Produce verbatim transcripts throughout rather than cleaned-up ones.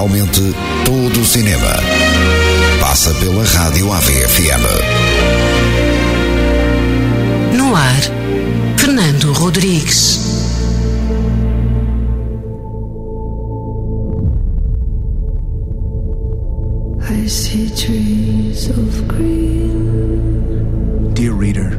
Realmente todo o cinema passa pela Rádio A V F M. No ar, Fernando Rodrigues. I see trees of green. Dear reader.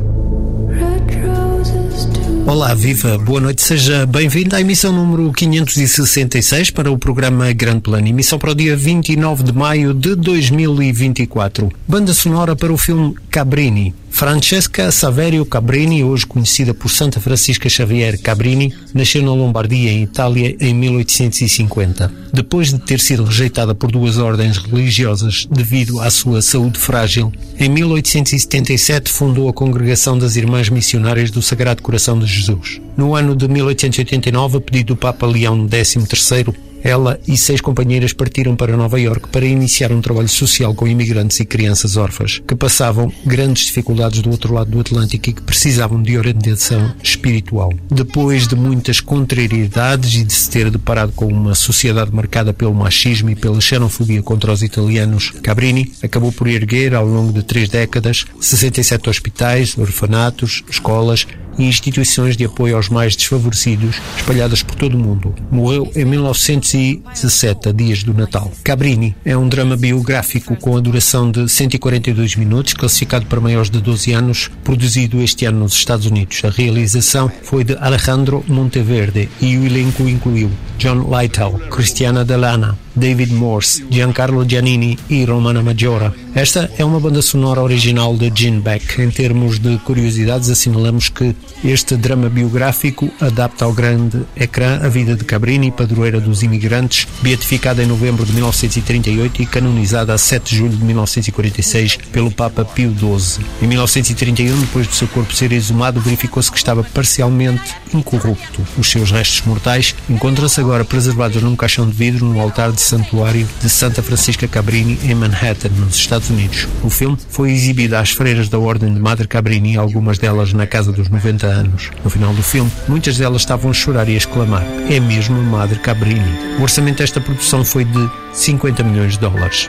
Red roses too. Olá, viva, boa noite, seja bem-vindo à emissão número quinhentos e sessenta e seis para o programa Grande Plano, emissão para o dia vinte e nove de maio de dois mil e vinte e quatro. Banda sonora para o filme Cabrini. Francesca Saverio Cabrini, hoje conhecida por Santa Francisca Xavier Cabrini, nasceu na Lombardia, em Itália, em mil oitocentos e cinquenta. Depois de ter sido rejeitada por duas ordens religiosas devido à sua saúde frágil, em mil oitocentos e setenta e sete fundou a Congregação das Irmãs Missionárias do Sagrado Coração de Jesus. No ano de mil oitocentos e oitenta e nove, a pedido do Papa Leão décimo terceiro, ela e seis companheiras partiram para Nova Iorque para iniciar um trabalho social com imigrantes e crianças órfãs que passavam grandes dificuldades do outro lado do Atlântico e que precisavam de orientação espiritual. Depois de muitas contrariedades e de se ter deparado com uma sociedade marcada pelo machismo e pela xenofobia contra os italianos, Cabrini acabou por erguer, ao longo de três décadas, sessenta e sete hospitais, orfanatos, escolas e instituições de apoio aos mais desfavorecidos, espalhadas por todo o mundo. Morreu em mil novecentos e dezassete, a dias do Natal. Cabrini é um drama biográfico com a duração de cento e quarenta e dois minutos, classificado para maiores de doze anos, produzido este ano nos Estados Unidos. A realização foi de Alejandro Monteverde e o elenco incluiu John Lithgow, Cristiana Delana, David Morse, Giancarlo Giannini e Romana Maggiora. Esta é uma banda sonora original de Gene Beck. Em termos de curiosidades, assinalamos que este drama biográfico adapta ao grande ecrã a vida de Cabrini, padroeira dos imigrantes, beatificada em novembro de mil novecentos e trinta e oito e canonizada a sete de julho de mil novecentos e quarenta e seis pelo Papa Pio doze. Em mil novecentos e trinta e um, depois do seu corpo ser exumado, verificou-se que estava parcialmente incorrupto. Os seus restos mortais encontram-se agora preservados num caixão de vidro no altar de santuário de Santa Francisca Cabrini, em Manhattan, nos Estados Unidos. O filme foi exibido às freiras da Ordem de Madre Cabrini, algumas delas na casa dos noventa anos. No final do filme, muitas delas estavam a chorar e a exclamar: "É mesmo Madre Cabrini". O orçamento desta produção foi de cinquenta milhões de dólares.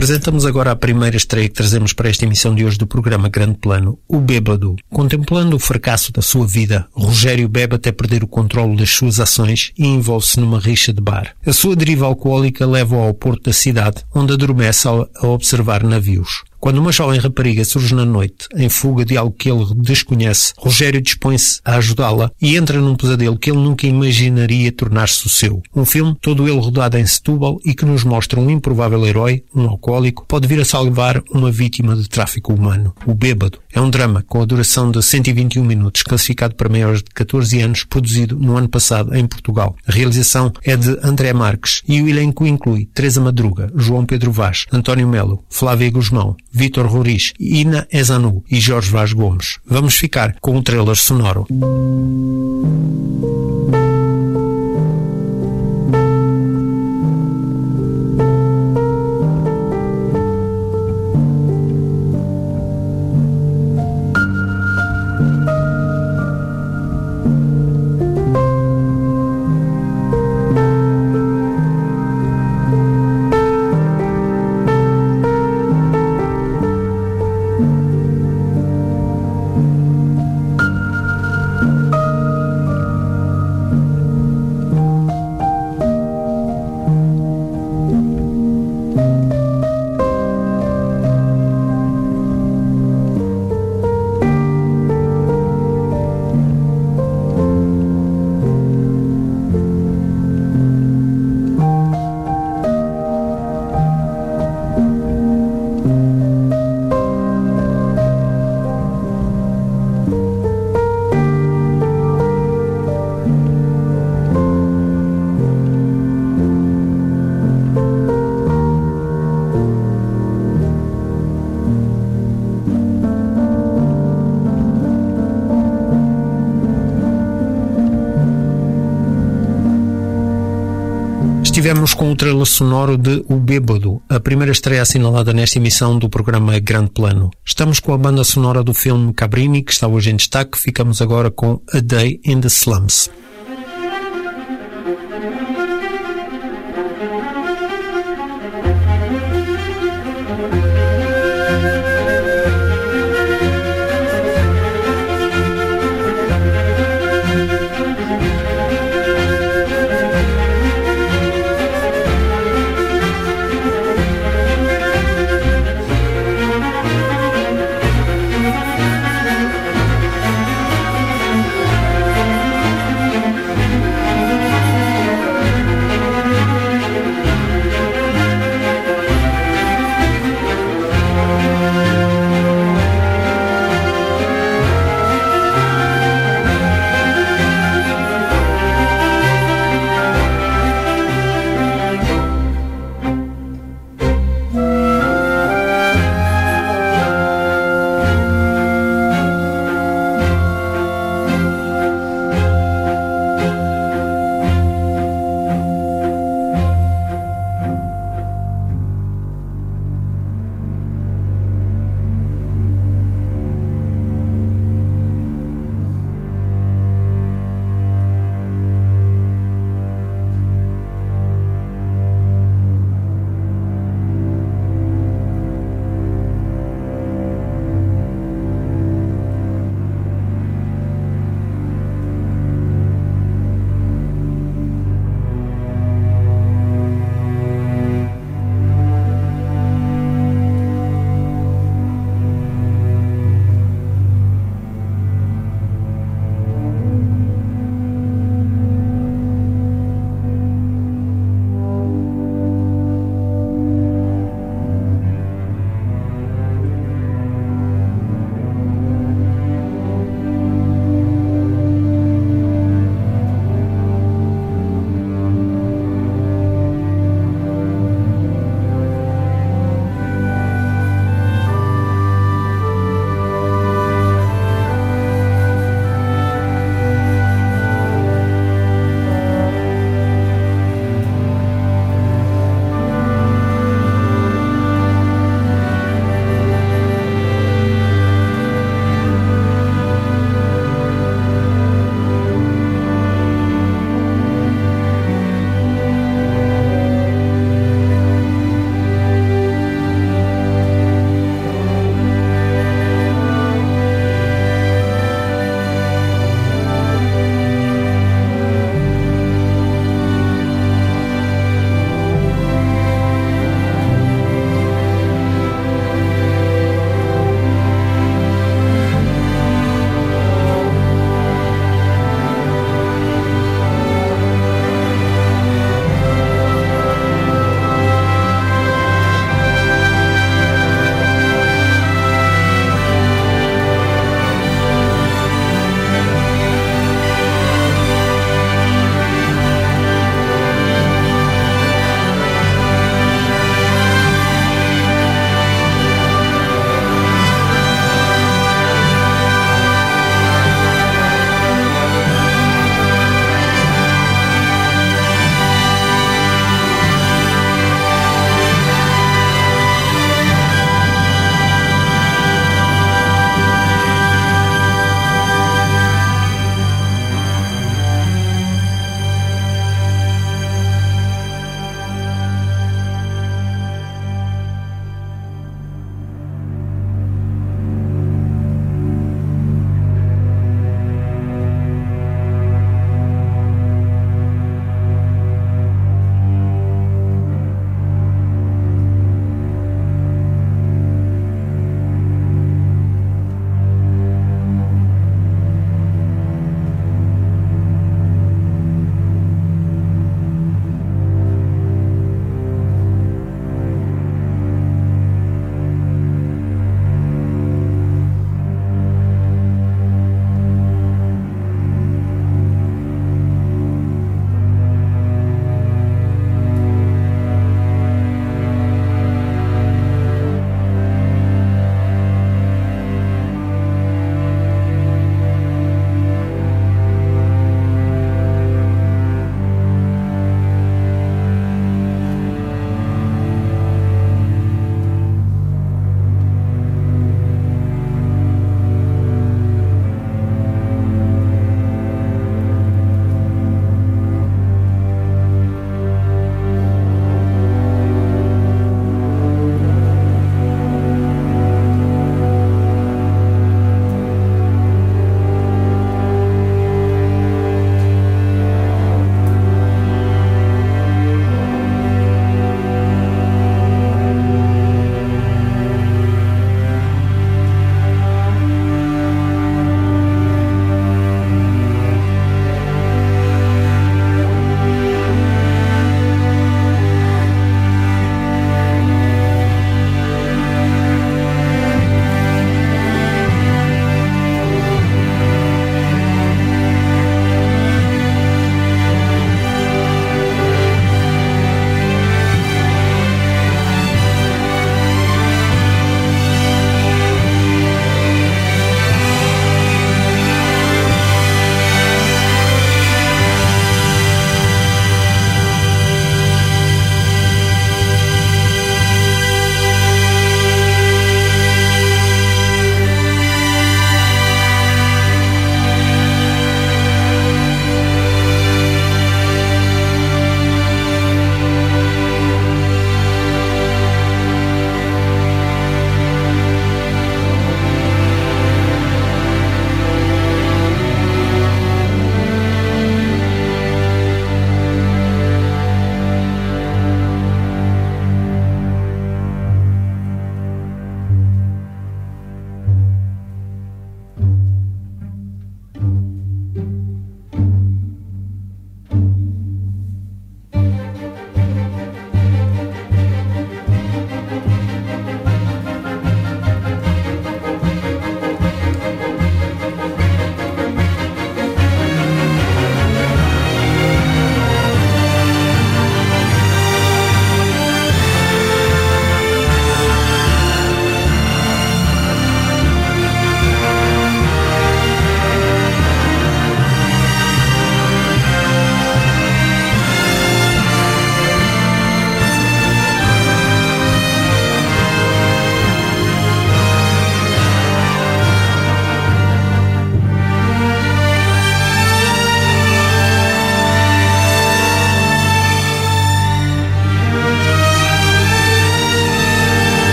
Apresentamos agora a primeira estreia que trazemos para esta emissão de hoje do programa Grande Plano, O Bêbado. Contemplando o fracasso da sua vida, Rogério bebe até perder o controle das suas ações e envolve-se numa rixa de bar. A sua deriva alcoólica leva-o ao porto da cidade, onde adormece a observar navios. Quando uma jovem rapariga surge na noite, em fuga de algo que ele desconhece, Rogério dispõe-se a ajudá-la e entra num pesadelo que ele nunca imaginaria tornar-se o seu. Um filme todo ele rodado em Setúbal e que nos mostra um improvável herói, um alcoólico, pode vir a salvar uma vítima de tráfico humano. O Bêbado é um drama com a duração de cento e vinte e um minutos, classificado para maiores de catorze anos, produzido no ano passado em Portugal. A realização é de André Marques e o elenco inclui Teresa Madruga, João Pedro Vaz, António Melo, Flávia Guzmão, Vítor Roriz, Ina Ezanu e Jorge Vaz Gomes. Vamos ficar com um trailer sonoro. Estivemos com o trailer sonoro de O Bêbado, a primeira estreia assinalada nesta emissão do programa Grande Plano. Estamos com a banda sonora do filme Cabrini, que está hoje em destaque. Ficamos agora com A Day in the Slums.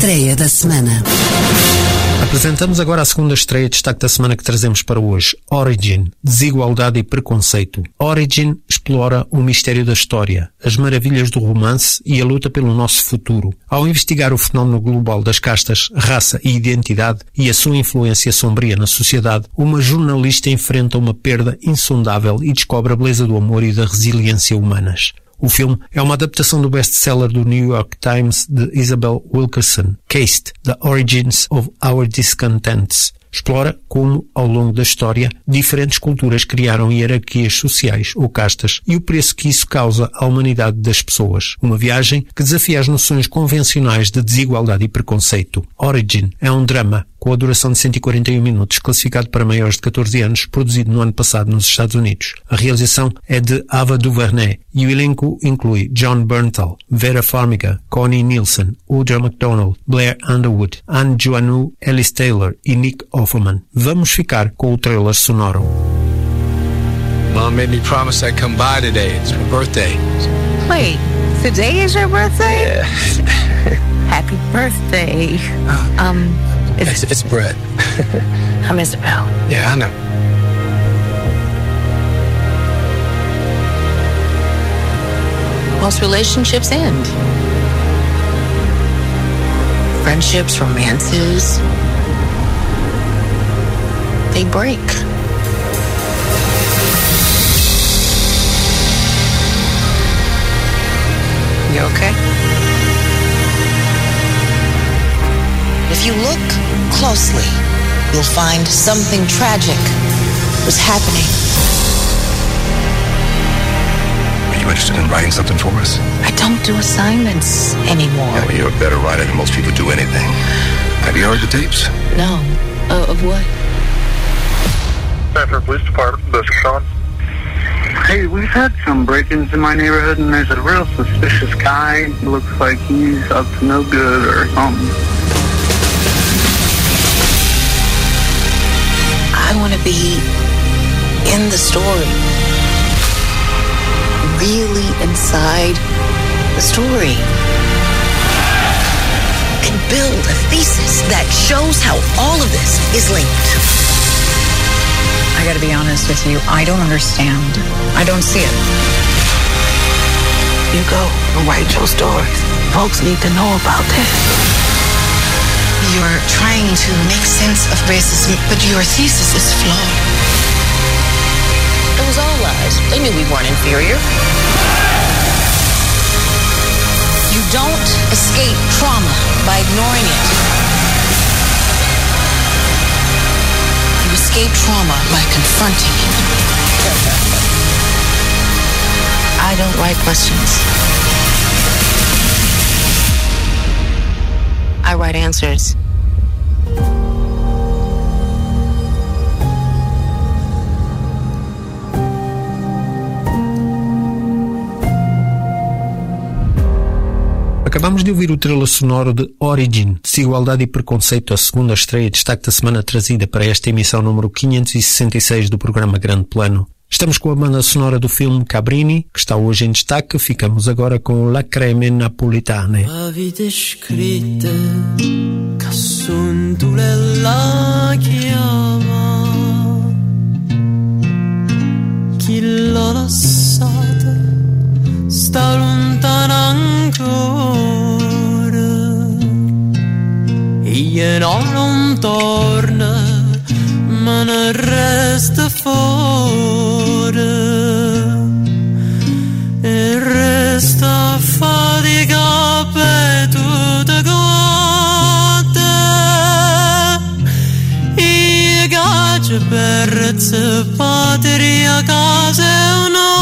Estreia da semana. Apresentamos agora a segunda estreia de destaque da semana que trazemos para hoje. Origin, Desigualdade e Preconceito. Origin explora o mistério da história, as maravilhas do romance e a luta pelo nosso futuro. Ao investigar o fenómeno global das castas, raça e identidade e a sua influência sombria na sociedade, uma jornalista enfrenta uma perda insondável e descobre a beleza do amor e da resiliência humanas. O filme é uma adaptação do best-seller do New York Times de Isabel Wilkerson, Caste, The Origins of Our Discontents. Explora como, ao longo da história, diferentes culturas criaram hierarquias sociais ou castas e o preço que isso causa à humanidade das pessoas. Uma viagem que desafia as noções convencionais de desigualdade e preconceito. Origin é um drama com a duração de cento e quarenta e um minutos, classificado para maiores de catorze anos, produzido no ano passado nos Estados Unidos. A realização é de Ava DuVernay e o elenco inclui John Bernthal, Vera Farmiga, Connie Nielsen, Audra McDonald, Blair Underwood, Anne Joannou, Alice Taylor e Nick Offerman. Vamos ficar com o trailer sonoro. Mom made me promise I'd come by today. It's my birthday. Wait, today is your birthday? Yeah. Happy birthday. Oh. Um, It's, it's Brett. I'm Isabel. Yeah, I know. Most relationships end. Friendships, romances, they break. You okay? If you look closely, you'll find something tragic was happening. Are you interested in writing something for us? I don't do assignments anymore. Yeah, well, you're a better writer than most people do anything. Have you heard the tapes? No. Uh, of what? Sanford Police Department, this is Sean. Hey, we've had some break-ins in my neighborhood, and there's a real suspicious guy. Looks like he's up to no good or something. I want to be in the story. Really inside the story. And build a thesis that shows how all of this is linked. I gotta be honest with you, I don't understand. I don't see it. You go and write your stories. Folks need to know about this. You're trying to make sense of racism, but your thesis is flawed. It was all lies. They knew we weren't inferior. You don't escape trauma by ignoring it. You escape trauma by confronting it. I don't write questions. I write answers. Acabamos de ouvir o trailer sonoro de Origin, Desigualdade e Preconceito, a segunda estreia de destaque da semana trazida para esta emissão número quinhentos e sessenta e seis do programa Grande Plano. Estamos com a banda sonora do filme Cabrini, que está hoje em destaque. Ficamos agora com La Creme Napolitane. La vita scritta che son tu la chiama, chi l'ha lasciata sta lontana ancora, e non torna ma ne resta fuori e resta fatica per tutta quanta e caccia per se patria casa e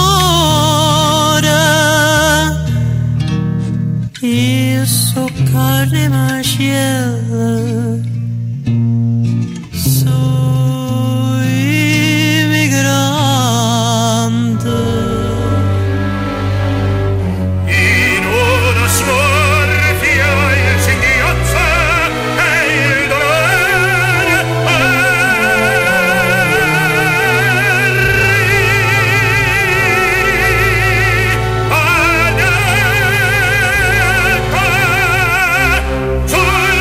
un'ora io so carne mascella Soy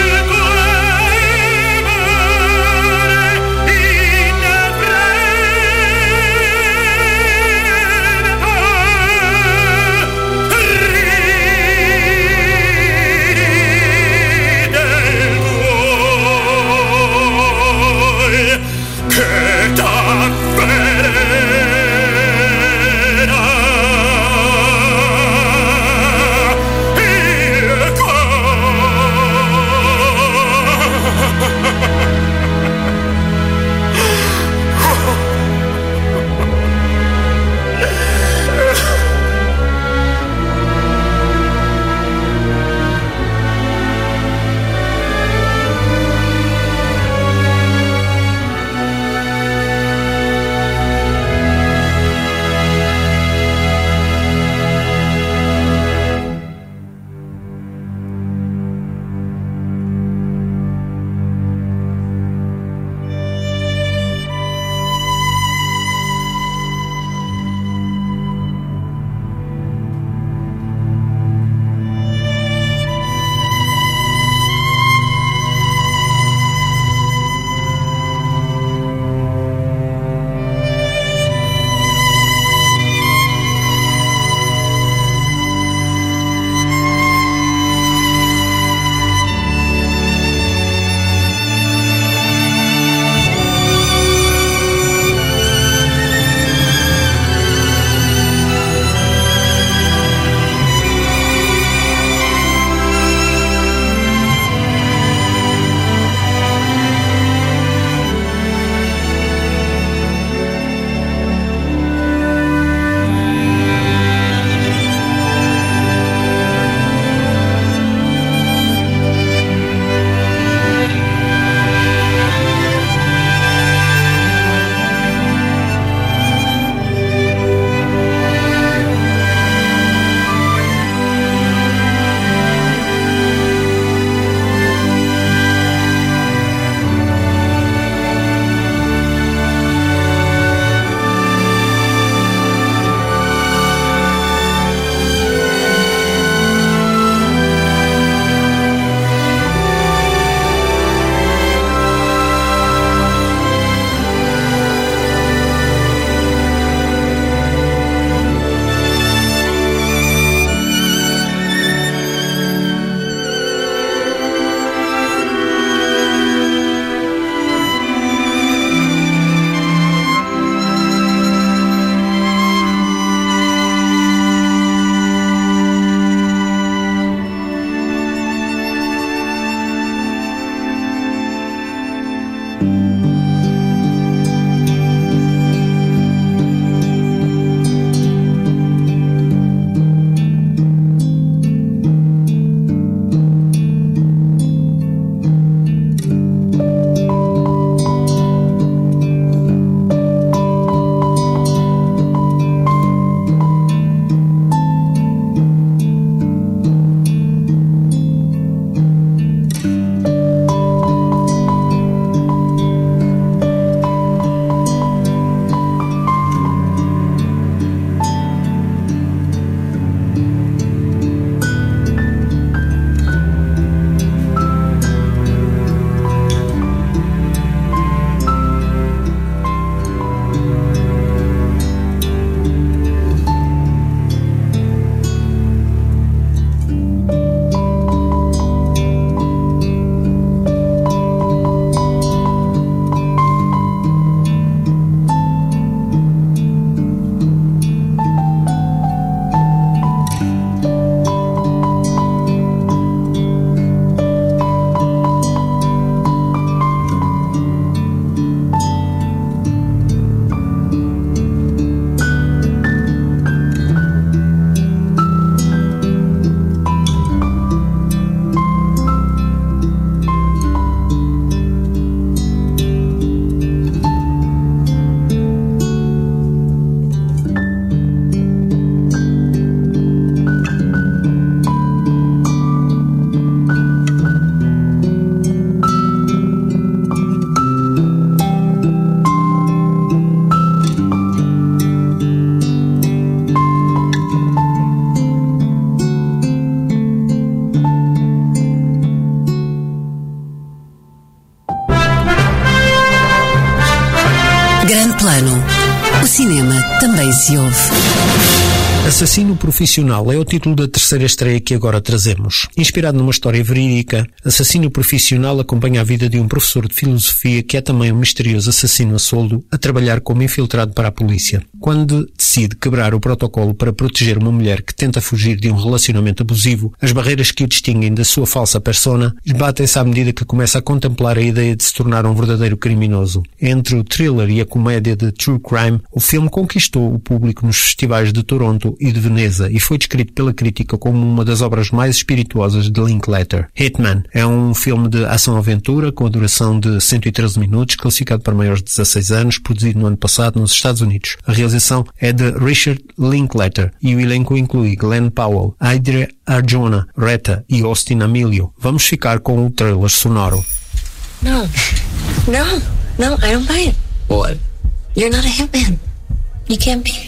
plano, o cinema também se ouve. Assassino Profissional é o título da terceira estreia que agora trazemos. Inspirado numa história verídica, Assassino Profissional acompanha a vida de um professor de filosofia que é também um misterioso assassino a soldo a trabalhar como infiltrado para a polícia. Quando decide quebrar o protocolo para proteger uma mulher que tenta fugir de um relacionamento abusivo, as barreiras que o distinguem da sua falsa persona esbatem-se à medida que começa a contemplar a ideia de se tornar um verdadeiro criminoso. Entre o thriller e a comédia de true crime, o filme conquistou o público nos festivais de Toronto e de Veneza e foi descrito pela crítica como uma das obras mais espirituosas de Linklater. Hitman é um filme de ação-aventura com a duração de cento e treze minutos, classificado para maiores de dezasseis anos, produzido no ano passado nos Estados Unidos. A realização é de Richard Linklater e o elenco inclui Glenn Powell, Adria Arjona, Retta e Austin Amelio. Vamos ficar com o trailer sonoro. No, no, no, I don't buy it. What? You're not a hitman. You can't be.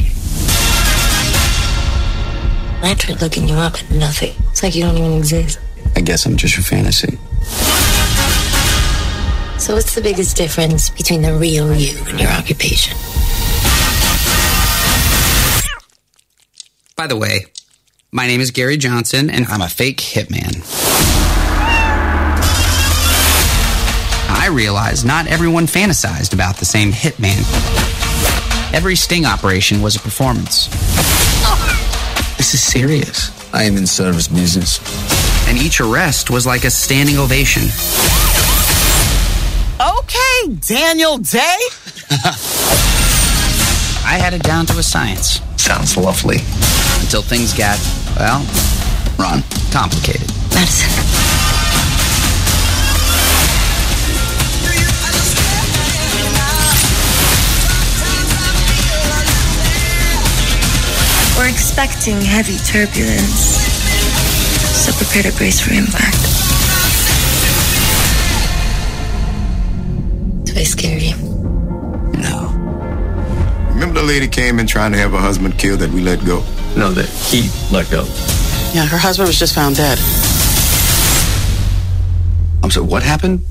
I tried looking you up and nothing. It's like you don't even exist. I guess I'm just your fantasy. So what's the biggest difference between the real you and your occupation? By the way, my name is Gary Johnson, and I'm a fake hitman. I realize not everyone fantasized about the same hitman. Every sting operation was a performance. This is serious. I am in service business. And each arrest was like a standing ovation. Okay, Daniel Day. I had it down to a science. Sounds lovely. Until things got, well, Ron, complicated. Madison. We're expecting heavy turbulence, so prepare to brace for impact. Do I scare you? No. remember the lady came in trying to have her husband killed that we let go? No, that he let go. Yeah, her husband was just found dead. I'm sorry, what happened?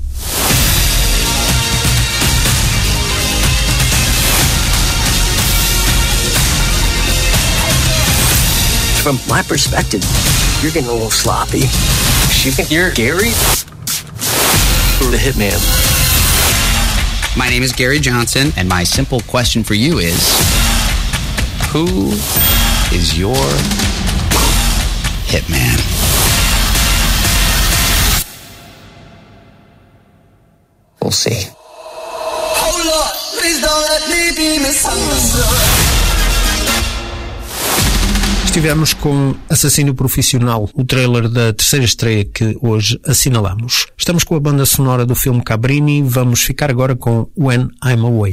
From my perspective, you're getting a little sloppy. You think you're Gary? The hitman. My name is Gary Johnson, and my simple question for you is, who is your hitman? We'll see. Oh Lord, please don't let me be misunderstood. Estivemos com Assassino Profissional, o trailer da terceira estreia que hoje assinalamos. Estamos com a banda sonora do filme Cabrini, vamos ficar agora com When I'm Away.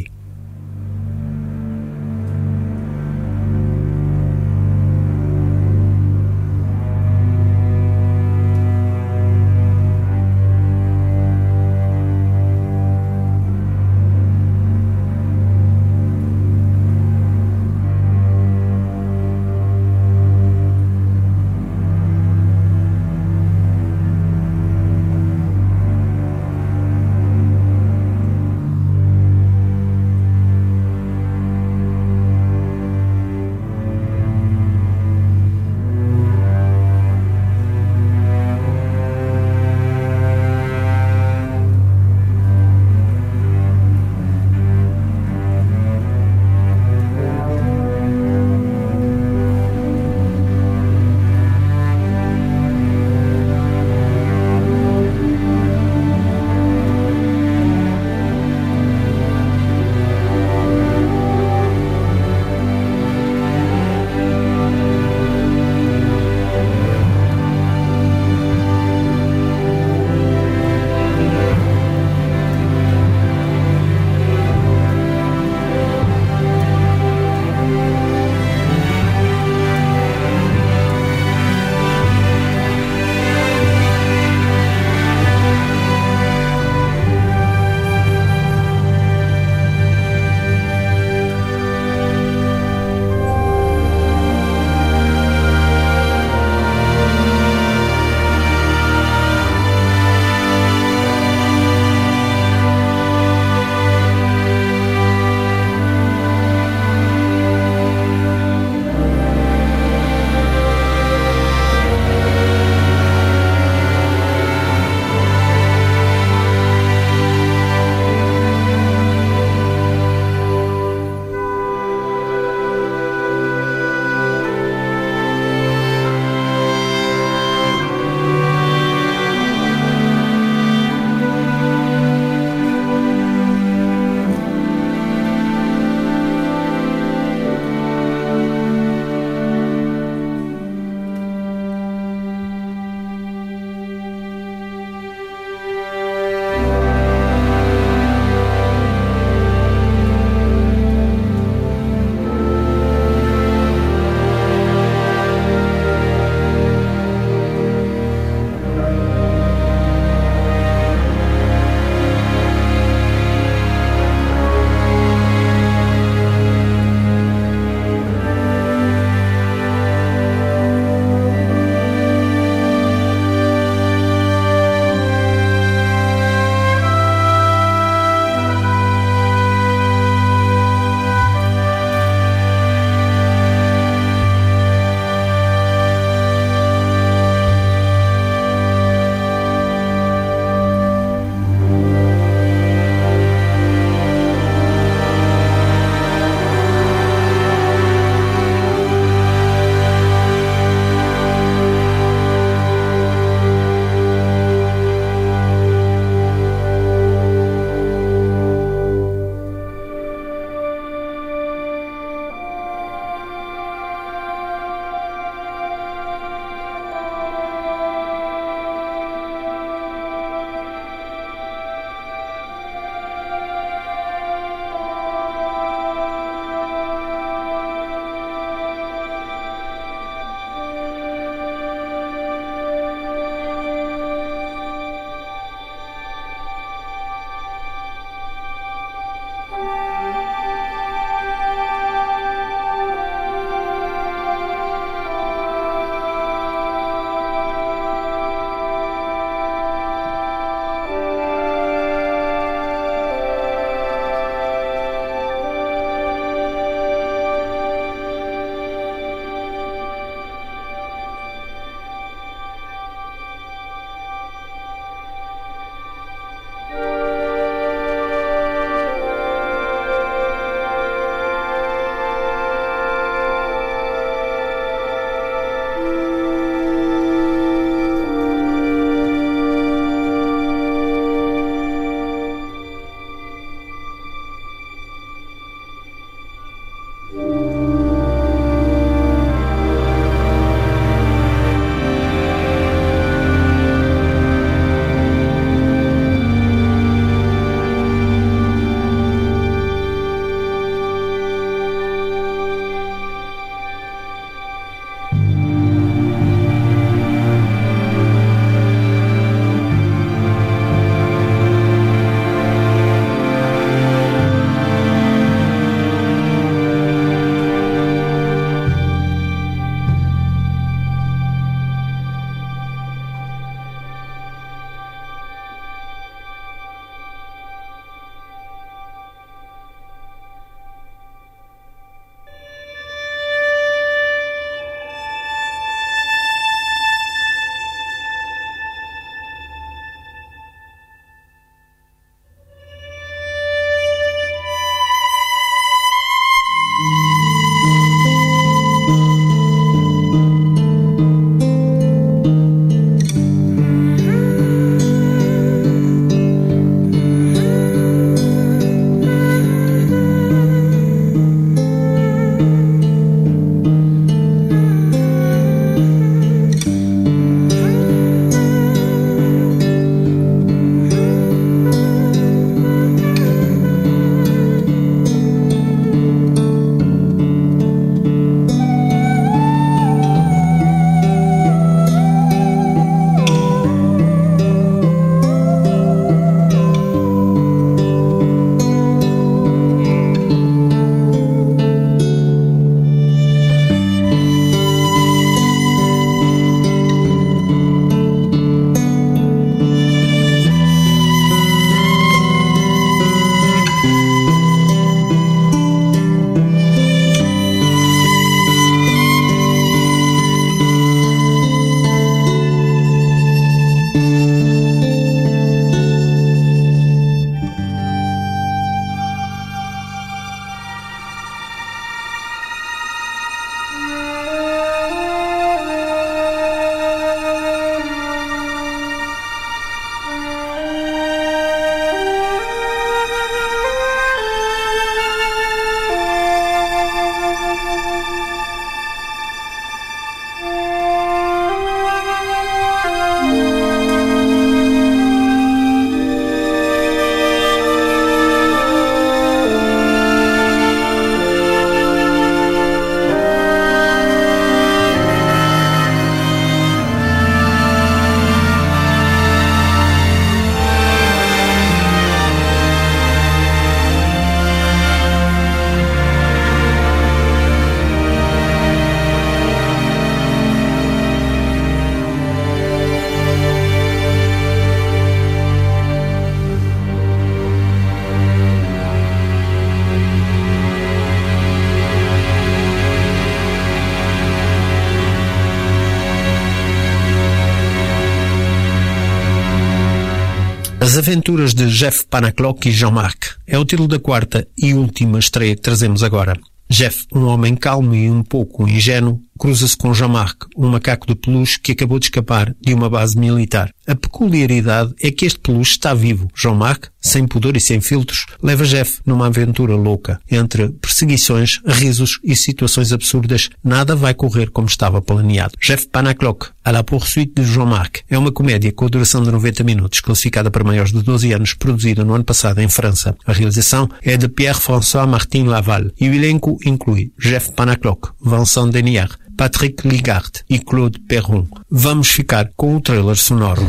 Aventuras de Jeff Panaclock e Jean-Marc é o título da quarta e última estreia que trazemos agora. Jeff, um homem calmo e um pouco ingênuo, cruza-se com Jean-Marc, um macaco de peluche que acabou de escapar de uma base militar. A peculiaridade é que este peluche está vivo. Jean-Marc, sem pudor e sem filtros, leva Jeff numa aventura louca. Entre perseguições, risos e situações absurdas, nada vai correr como estava planeado. Jeff Panaclock, à la poursuite de Jean-Marc, é uma comédia com a duração de noventa minutos, classificada para maiores de doze anos, produzida no ano passado em França. A realização é de Pierre-François Martin Laval e o elenco inclui Jeff Panaclock, Vincent Denier, Patrick Ligard e Claude Perron. Vamos ficar com o trailer sonoro.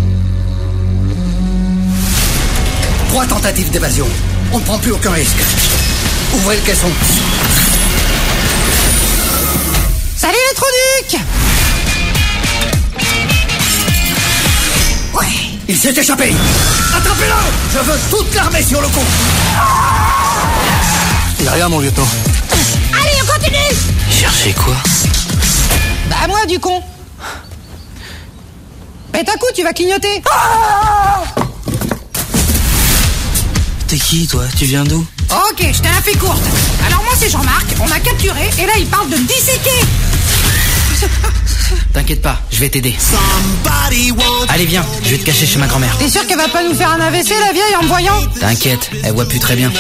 Trois tentatives d'évasion. On ne prend plus aucun risque. Ouvrez le caisson. Salut les trous-ducs! Ouais, il s'est échappé. Attrapez-le! Je veux toute l'armée sur le coup. Il n'y a rien, mon lieutenant. Allez, on continue! Cherchez quoi? Bah moi, du con. Pète un coup, tu vas clignoter. Ah! T'es qui, toi? Tu viens d'où? Ok, je t'ai la fait courte. Alors moi, c'est Jean-Marc, on m'a capturé, et là, il parle de me disséquer. T'inquiète pas, je vais t'aider. Allez, viens, je vais te cacher chez ma grand-mère. T'es sûr qu'elle va pas nous faire un A V C, la vieille, en me voyant? T'inquiète, elle voit plus très bien.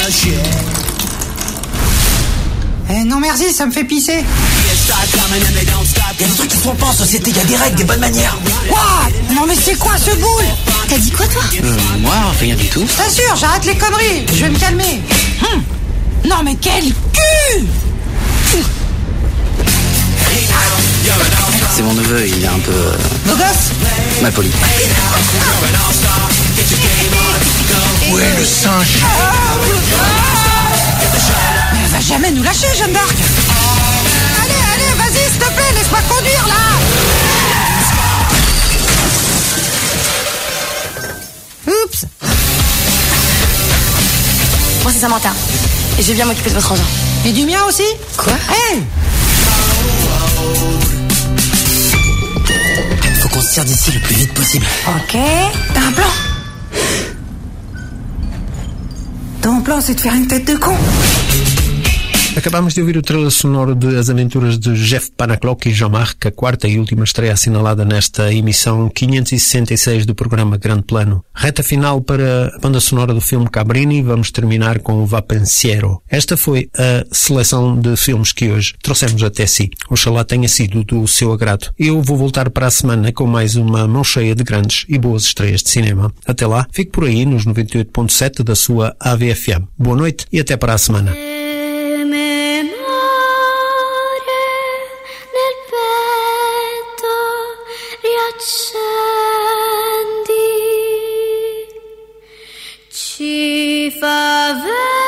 Eh non merci, ça me fait pisser. Il y a des trucs qui sont pas en société, il y a des règles, des bonnes manières. Quoi? Non mais c'est quoi ce boule? T'as dit quoi toi? Euh, moi, rien du tout. T'assures, j'arrête les conneries, je vais me calmer. Hum. Non mais quel cul! C'est mon neveu, il est un peu... Euh... Beau gosse? Mal poli. Où est le singe? Mais elle va jamais nous lâcher, Jeanne d'Arc. Allez, allez, vas-y, s'il te plaît, laisse-moi conduire, là. Oups. Moi, c'est Samantha. Et je vais bien m'occuper de votre engin. Et du mien aussi? Quoi? Hey! Faut qu'on se tire d'ici le plus vite possible. Ok. T'as un plan? Ton plan, c'est de faire une tête de con. Acabámos de ouvir o trailer sonoro de As Aventuras de Jeff Panaclock e Jean-Marc, a quarta e última estreia assinalada nesta emissão quinhentos e sessenta e seis do programa Grande Plano. Reta final para a banda sonora do filme Cabrini, vamos terminar com o Va Pensiero. Esta foi a seleção de filmes que hoje trouxemos até si. Oxalá tenha sido do seu agrado. Eu vou voltar para a semana com mais uma mão cheia de grandes e boas estreias de cinema. Até lá, fique por aí nos noventa e oito ponto sete da sua A V F M. Boa noite e até para a semana. Ci favella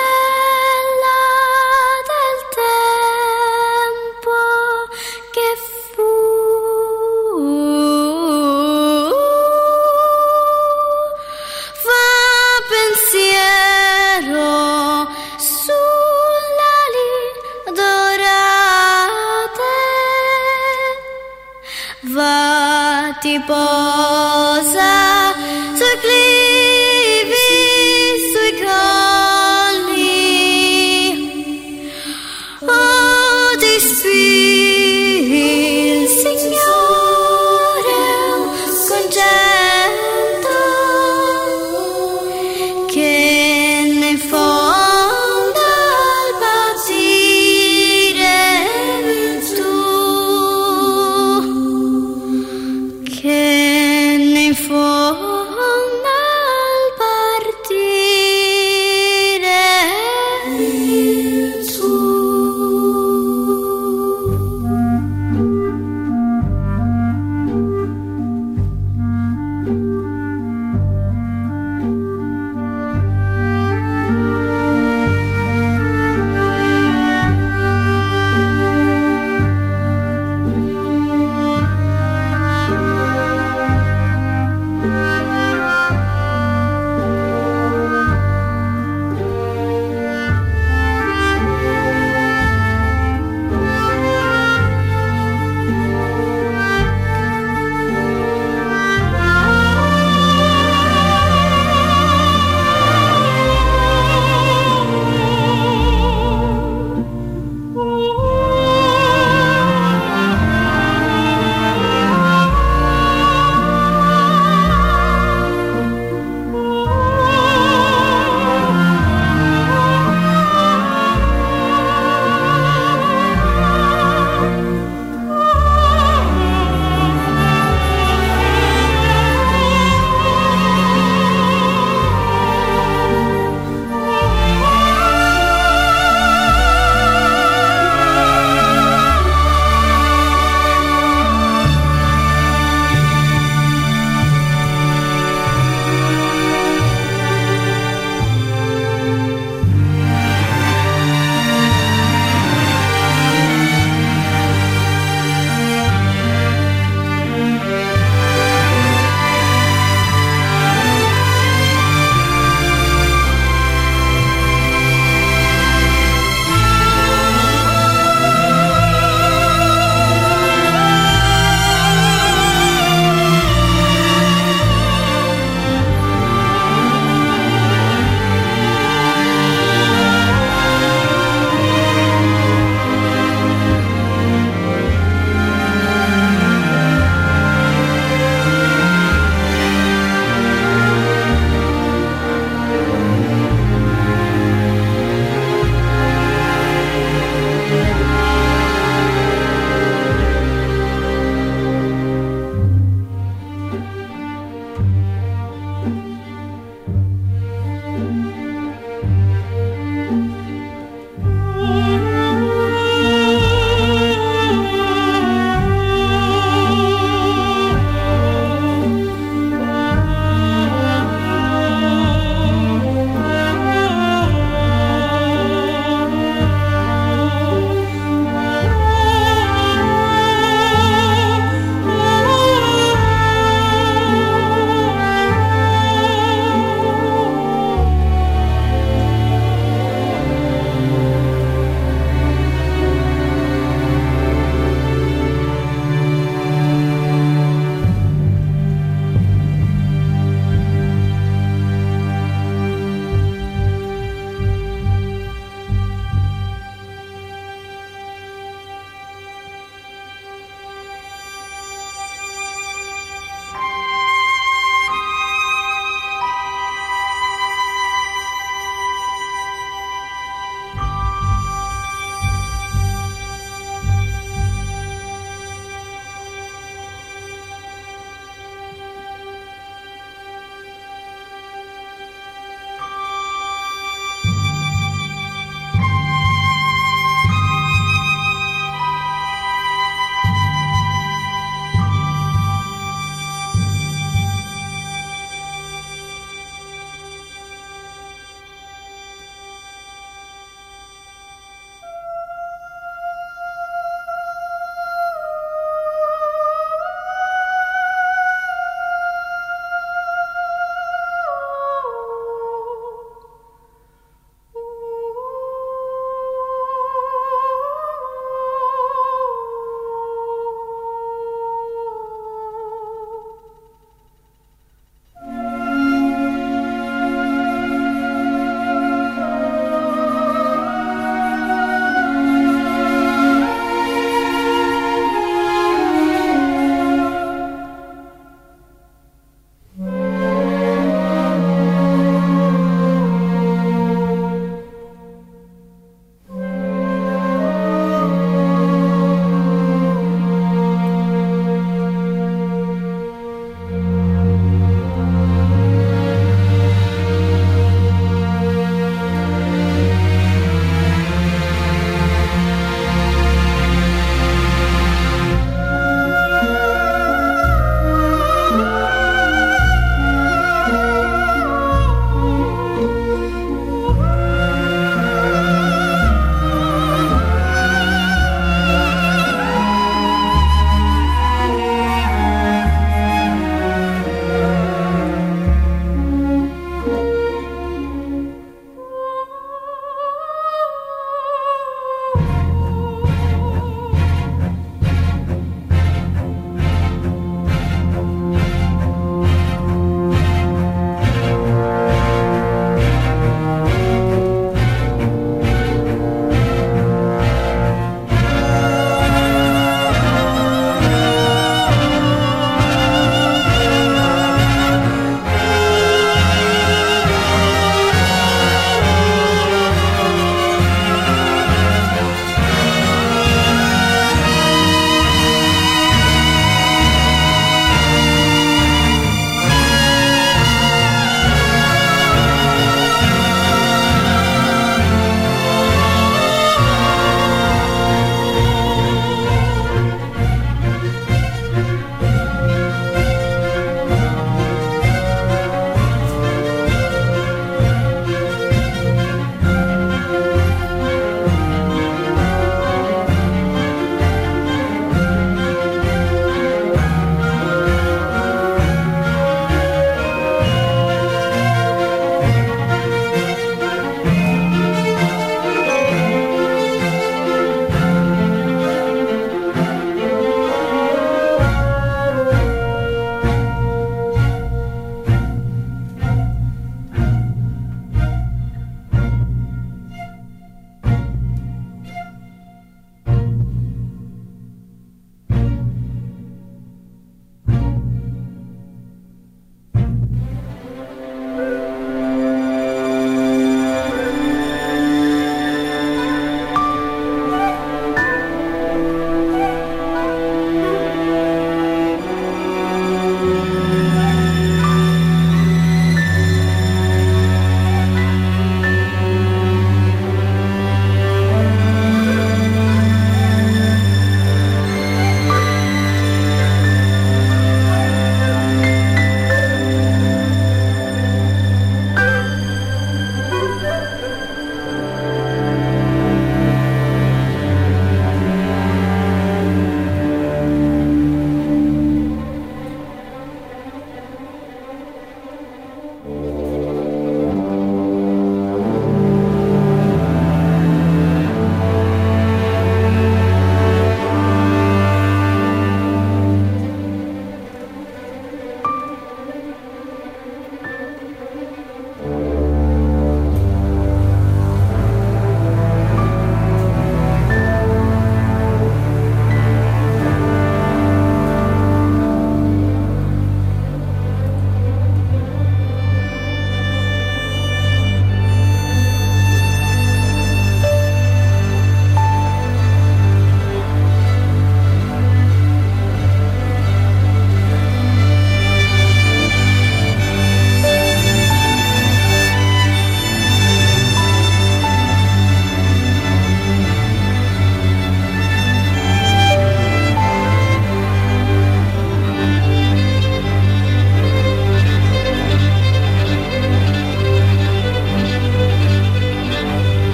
del tempo che fu fa pensiero sulle ali dorate va ti posa sui clivi sui colli oh ti sfidi il Signore contento che ne fonda al battire tu che ne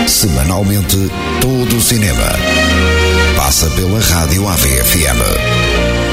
Semanalmente, todo o cinema passa pela Rádio A V F M.